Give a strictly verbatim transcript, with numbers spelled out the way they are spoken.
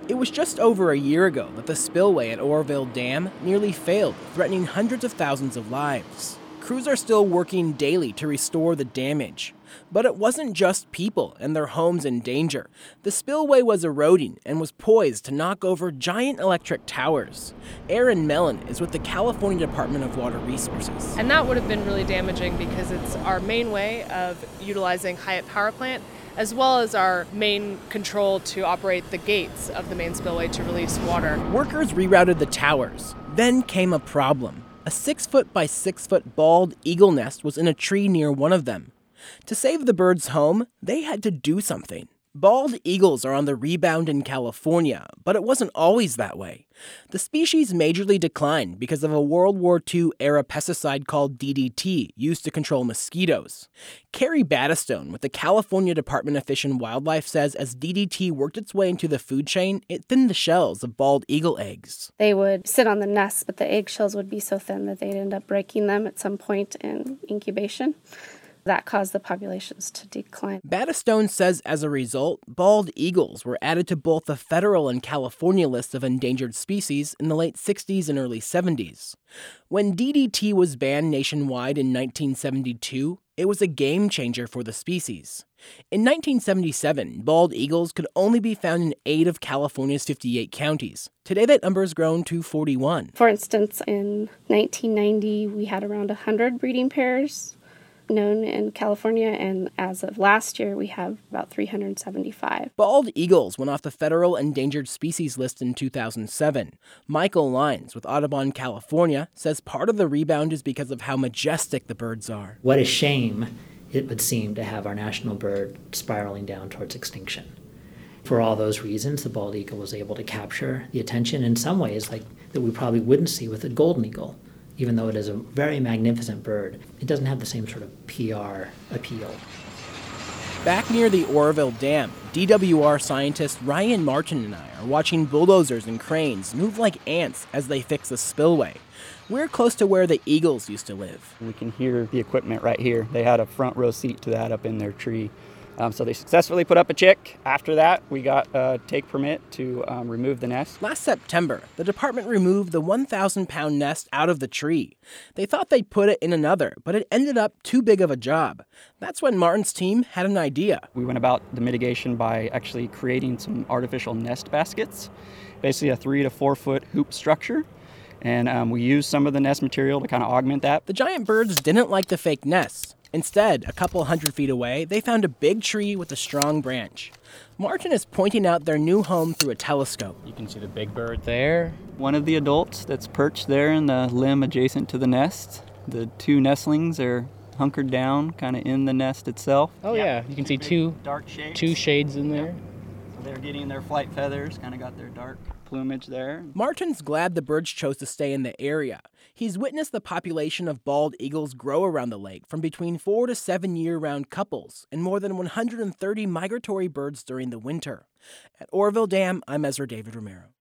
It was just over a year ago that the spillway at Oroville Dam nearly failed, threatening hundreds of thousands of lives. Crews are still working daily to restore the damage. But it wasn't just people and their homes in danger. The spillway was eroding and was poised to knock over giant electric towers. Erin Mellon is with the California Department of Water Resources. And that would have been really damaging because it's our main way of utilizing Hyatt Power Plant, as well as our main control to operate the gates of the main spillway to release water. Workers rerouted the towers. Then came a problem. A six-foot by six-foot bald eagle nest was in a tree near one of them. To save the bird's home, they had to do something. Bald eagles are on the rebound in California, but it wasn't always that way. The species majorly declined because of a World War Two era pesticide called D D T used to control mosquitoes. Carrie Battistone with the California Department of Fish and Wildlife says as D D T worked its way into the food chain, it thinned the shells of bald eagle eggs. They would sit on the nests, but the eggshells would be so thin that they'd end up breaking them at some point in incubation. That caused the populations to decline. Battistone says as a result, bald eagles were added to both the federal and California lists of endangered species in the late sixties and early seventies. When D D T was banned nationwide in nineteen seventy-two, it was a game changer for the species. In nineteen seventy-seven, bald eagles could only be found in eight of California's fifty-eight counties. Today that number has grown to forty-one. For instance, in nineteen ninety, we had around one hundred breeding pairs known in California, and as of last year, we have about three hundred seventy-five. Bald eagles went off the federal endangered species list in two thousand seven. Michael Lyons with Audubon, California, says part of the rebound is because of how majestic the birds are. What a shame it would seem to have our national bird spiraling down towards extinction. For all those reasons, the bald eagle was able to capture the attention in some ways like that we probably wouldn't see with a golden eagle. Even though it is a very magnificent bird, it doesn't have the same sort of P R appeal. Back near the Oroville Dam, D W R scientist Ryan Martin and I are watching bulldozers and cranes move like ants as they fix the spillway. We're close to where the eagles used to live. We can hear the equipment right here. They had a front row seat to that up in their tree. Um, so they successfully put up a chick. After that, we got a take permit to um, remove the nest. Last September, the department removed the one thousand pound nest out of the tree. They thought they'd put it in another, but it ended up too big of a job. That's when Martin's team had an idea. We went about the mitigation by actually creating some artificial nest baskets, basically a three to four foot hoop structure. And um, we used some of the nest material to kind of augment that. The giant birds didn't like the fake nests. Instead, a couple hundred feet away, they found a big tree with a strong branch. Martin is pointing out their new home through a telescope. You can see the big bird there. One of the adults that's perched there in the limb adjacent to the nest. The two nestlings are hunkered down, kind of in the nest itself. Oh yeah, yeah. You can see two dark shades. Two shades in there. So they're getting their flight feathers, kind of got their dark plumage there. Martin's glad the birds chose to stay in the area. He's witnessed the population of bald eagles grow around the lake from between four to seven year-round couples and more than one hundred thirty migratory birds during the winter. At Oroville Dam, I'm Ezra David Romero.